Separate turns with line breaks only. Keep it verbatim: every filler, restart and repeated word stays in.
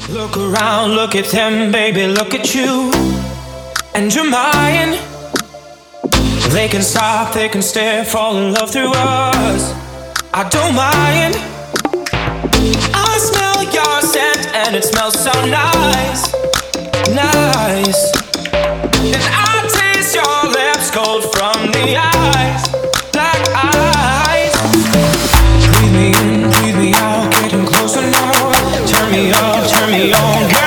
Look around, look at them, baby, look at you. And you're mine. They can stop, they can stare, fall in love through us. I don't mind. I smell your scent and it smells so nice, nice. And I taste your lips cold from the eyes, black eyes. Breathe me in, breathe me out, getting closer now. Turn me up, turn me on, girl.